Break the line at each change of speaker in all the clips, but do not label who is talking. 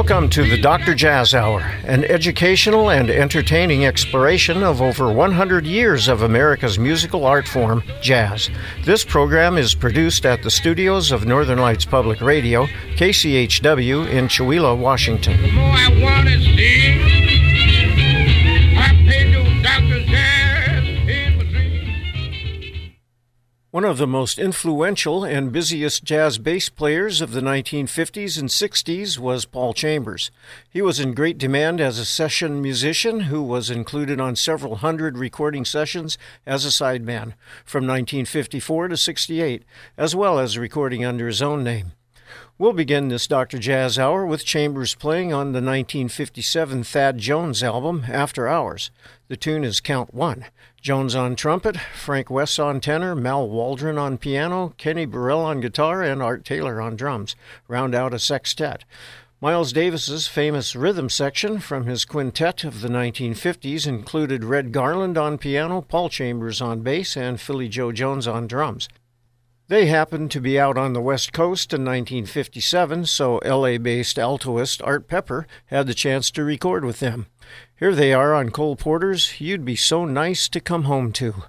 Welcome to the Dr. Jazz Hour, an educational and entertaining exploration of over 100 years of America's musical art form, jazz. This program is produced at the studios of Northern Lights Public Radio, KCHW in Chewelah, Washington.
The more I want to see, I pay no Dr. Jazz in my dreams.
One of the most influential and busiest jazz bass players of the 1950s and 60s was Paul Chambers. He was in great demand as a session musician who was included on several hundred recording sessions as a sideman from 1954 to 68, as well as recording under his own name. We'll begin this Dr. Jazz Hour with Chambers playing on the 1957 Thad Jones album, After Hours. The tune is Count One. Jones on trumpet, Frank West on tenor, Mal Waldron on piano, Kenny Burrell on guitar, and Art Taylor on drums. Round out a sextet. Miles Davis's famous rhythm section from his quintet of the 1950s included Red Garland on piano, Paul Chambers on bass, and Philly Joe Jones on drums. They happened to be out on the West Coast in 1957, so LA-based altoist Art Pepper had the chance to record with them. Here they are on Cole Porter's You'd Be So Nice to Come Home To.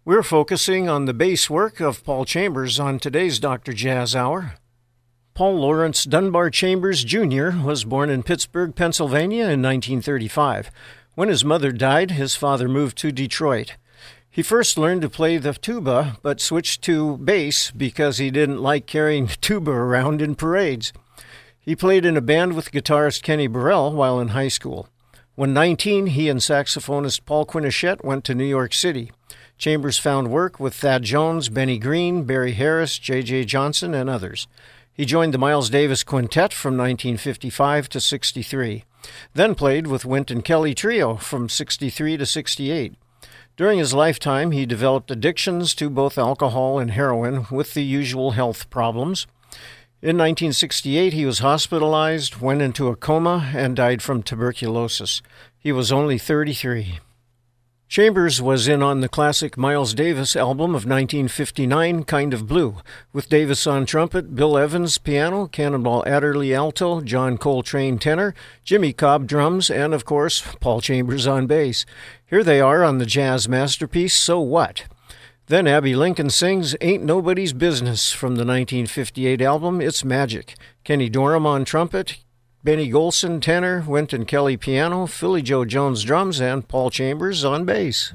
We're focusing on the bass work of Paul Chambers on today's Dr. Jazz Hour. Paul Lawrence Dunbar Chambers, Jr. was born in Pittsburgh, Pennsylvania in 1935. When his mother died, his father moved to Detroit. He first learned to play the tuba, but switched to bass because he didn't like carrying the tuba around in parades. He played in a band with guitarist Kenny Burrell while in high school. When 19, he and saxophonist Paul Quinichette went to New York City. Chambers found work with Thad Jones, Benny Green, Barry Harris, J.J. Johnson, and others. He joined the Miles Davis Quintet from 1955 to 63, then played with Wynton Kelly Trio from 63 to 68. During his lifetime, he developed addictions to both alcohol and heroin with the usual health problems. In 1968, he was hospitalized, went into a coma, and died from tuberculosis. He was only 33. Chambers was in on the classic Miles Davis album of 1959, Kind of Blue, with Davis on trumpet, Bill Evans piano, Cannonball Adderley alto, John Coltrane tenor, Jimmy Cobb drums, and, of course, Paul Chambers on bass. Here they are on the jazz masterpiece, So What? Then Abby Lincoln sings Ain't Nobody's Business from the 1958 album, It's Magic. Kenny Dorham on trumpet, Benny Golson tenor, Wynton Kelly piano, Philly Joe Jones drums, and Paul Chambers on bass.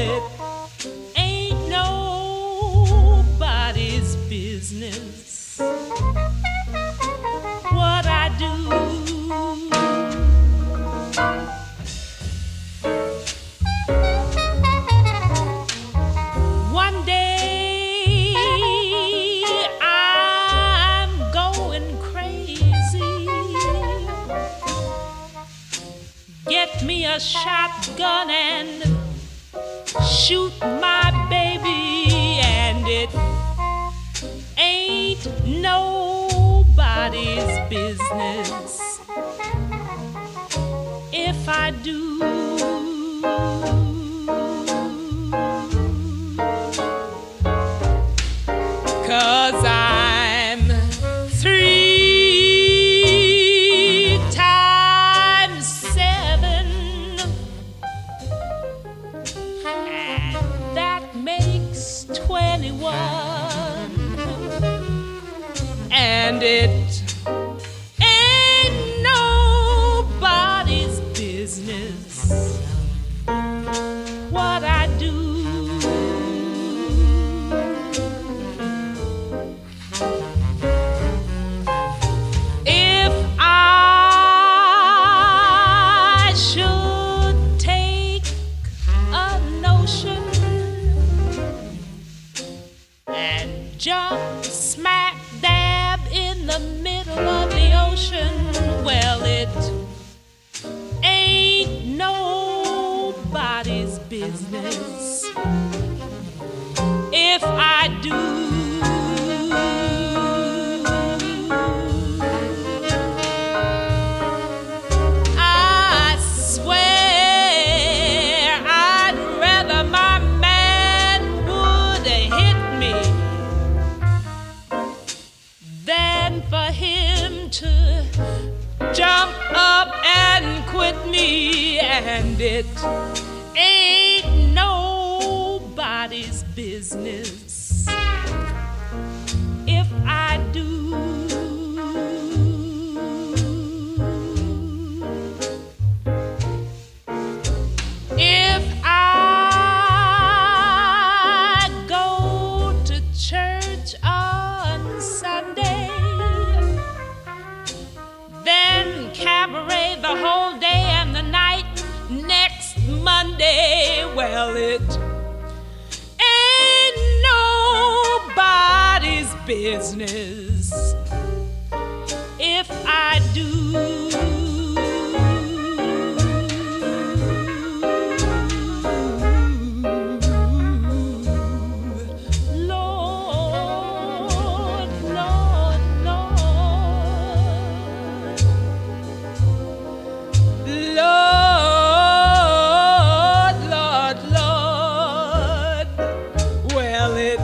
it ain't nobody's business what I do. One day I'm going crazy. Get me a shotgun and shoot my baby, and it ain't nobody's business if I do. 'Cause I'm 3 times 7, and that makes 21, and it ain't nobody's business what I do. If I should take a notion and jump smack dab in the middle of the ocean, well, it ain't nobody's business if I do. I swear I'd rather my man would hit me than for him to jump up and quit me, and it ain't nobody's business if I do. If I go to church on Sunday, then cabaret the whole day and the night next Monday, well, it ain't nobody's business if I do. Lord, Lord, Lord, Lord, Lord, Lord. Well, it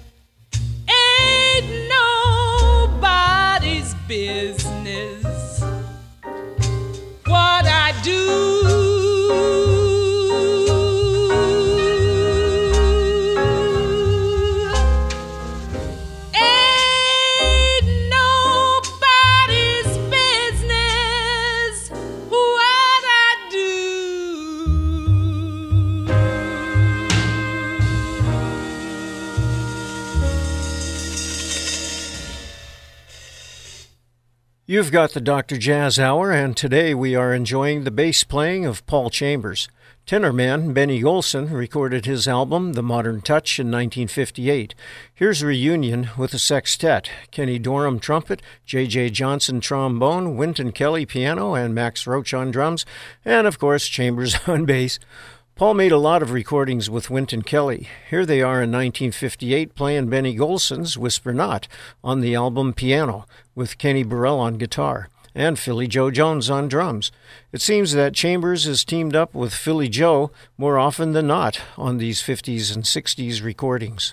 ain't nobody's business what I do. Ain't nobody's business what I do.
You've got the Dr. Jazz Hour, and today we are enjoying the bass playing of Paul Chambers. Tenor man Benny Golson recorded his album The Modern Touch in 1958. Here's a reunion with a sextet: Kenny Dorham trumpet, J.J. Johnson trombone, Wynton Kelly piano, and Max Roach on drums, and of course Chambers on bass. Paul made a lot of recordings with Wynton Kelly. Here they are in 1958 playing Benny Golson's Whisper Not on the album Piano, with Kenny Burrell on guitar and Philly Joe Jones on drums. It seems that Chambers is teamed up with Philly Joe more often than not on these 50s and 60s recordings.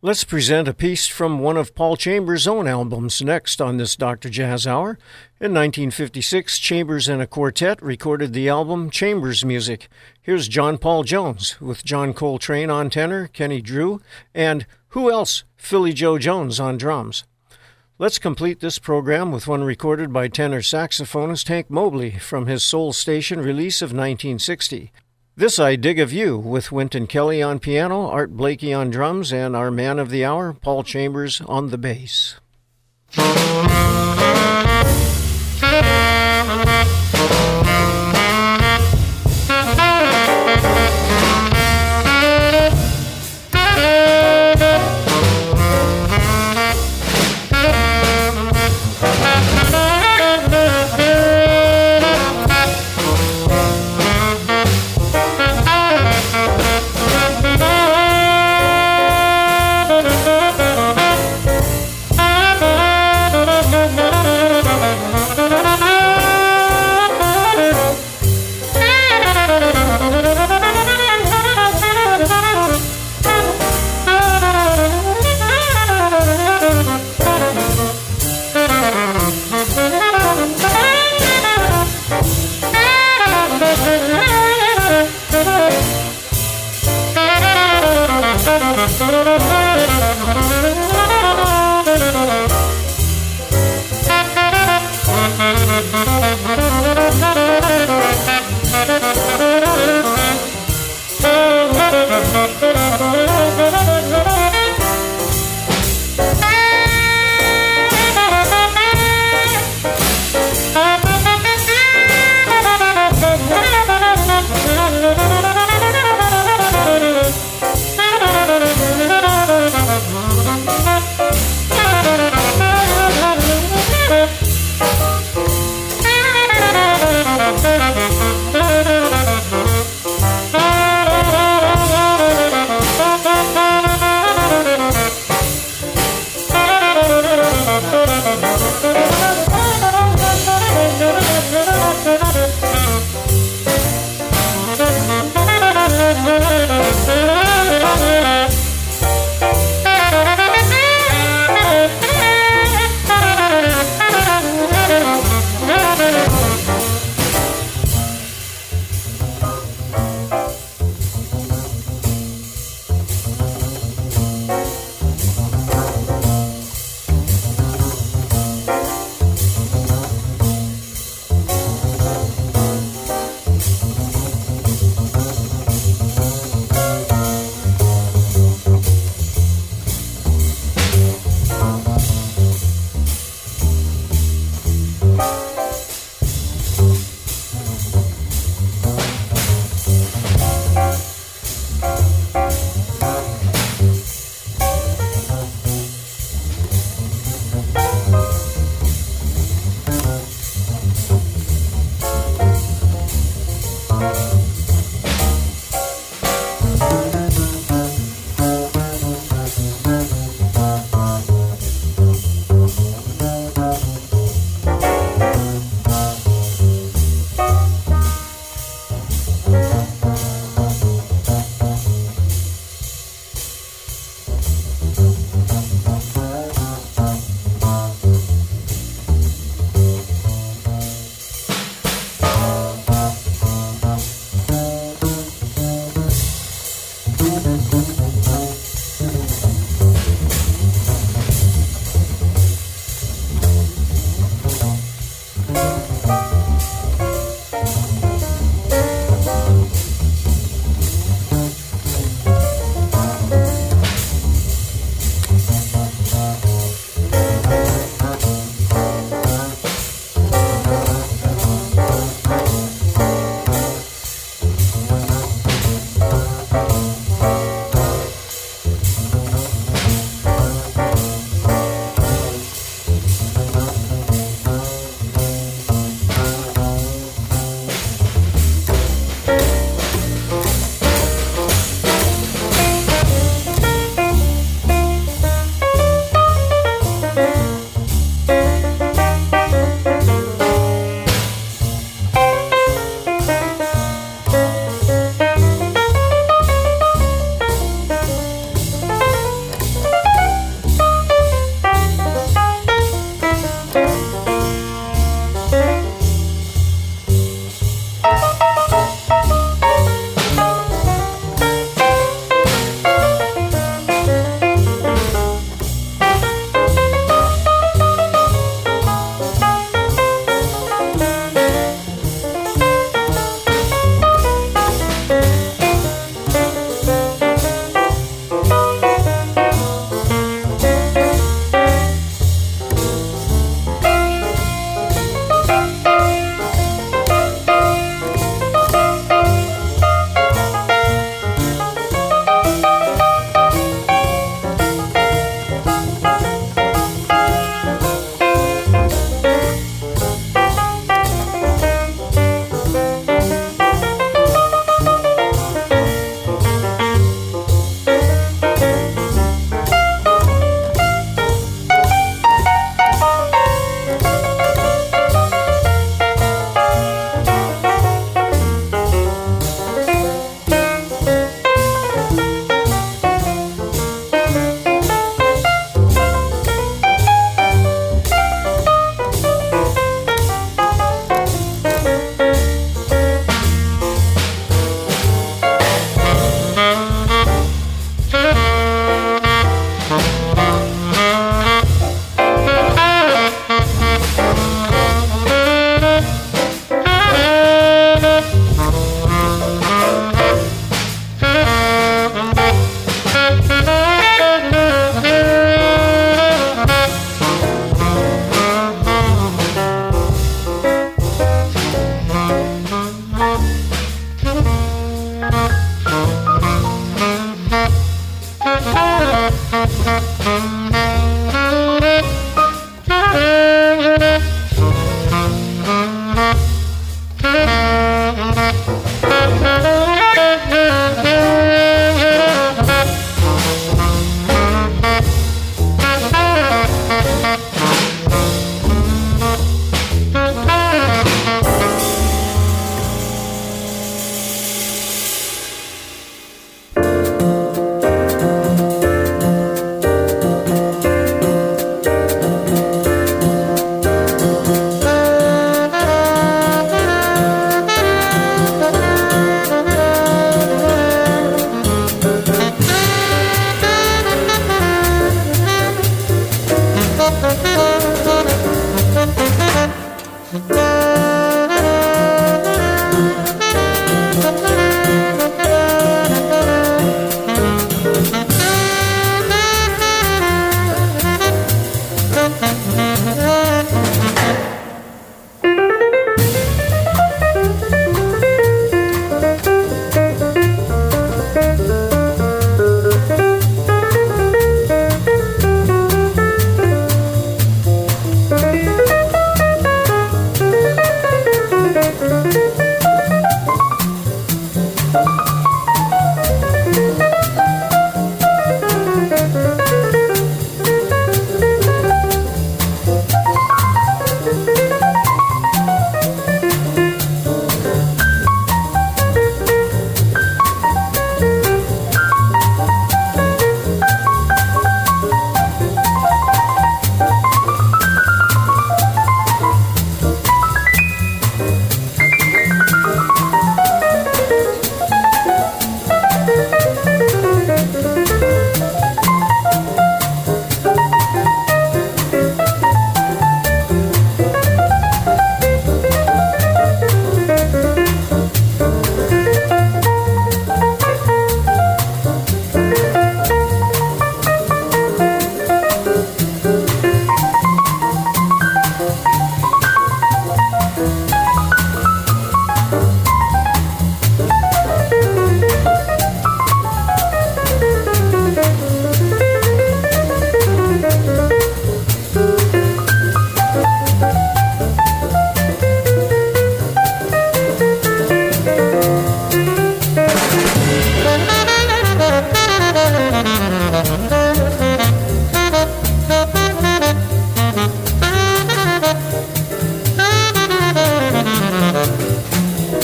Let's present a piece from one of Paul Chambers' own albums next on this Dr. Jazz Hour. In 1956, Chambers and a quartet recorded the album Chambers Music. Here's John Paul Jones with John Coltrane on tenor, Kenny Drew, and who else? Philly Joe Jones on drums. Let's complete this program with one recorded by tenor saxophonist Hank Mobley from his Soul Station release of 1960. This I Dig of You, with Wynton Kelly on piano, Art Blakey on drums, and our man of the hour, Paul Chambers, on the bass.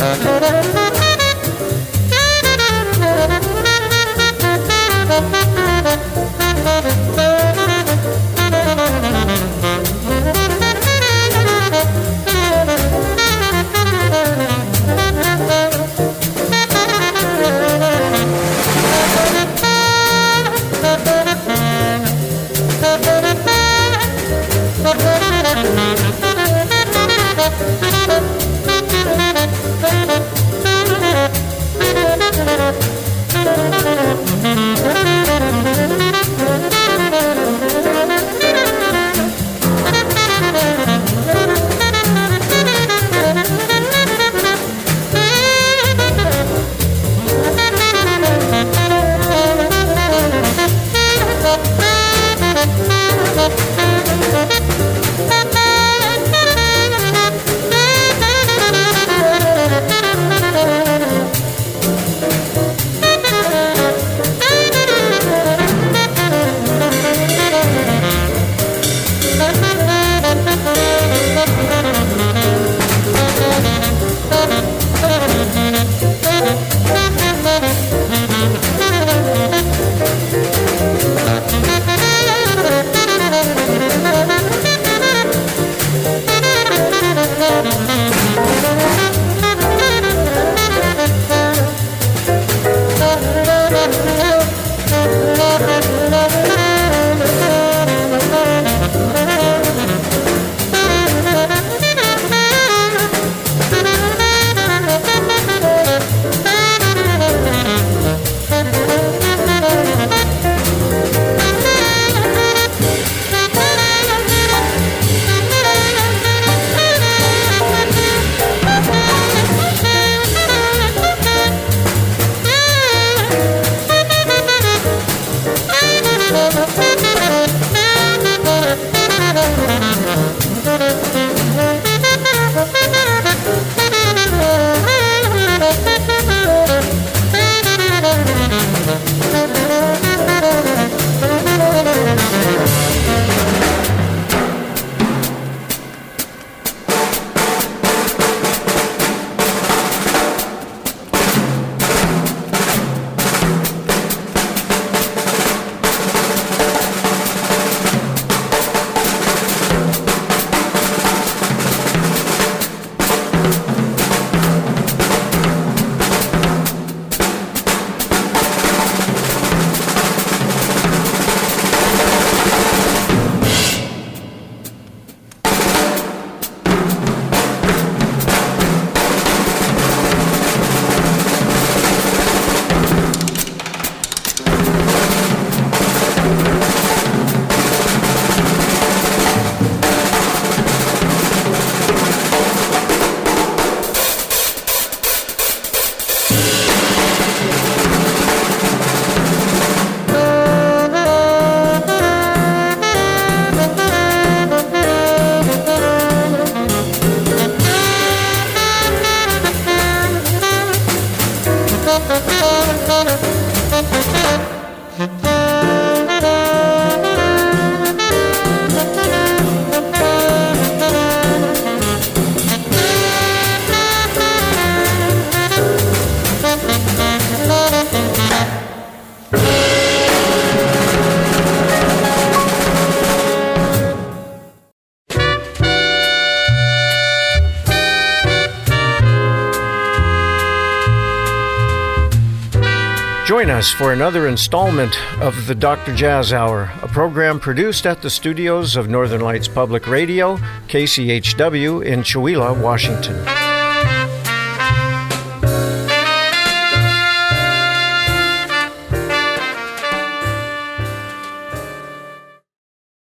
Join us for another installment of the Dr. Jazz Hour, a program produced at the studios of Northern Lights Public Radio, KCHW in Chewelah, Washington.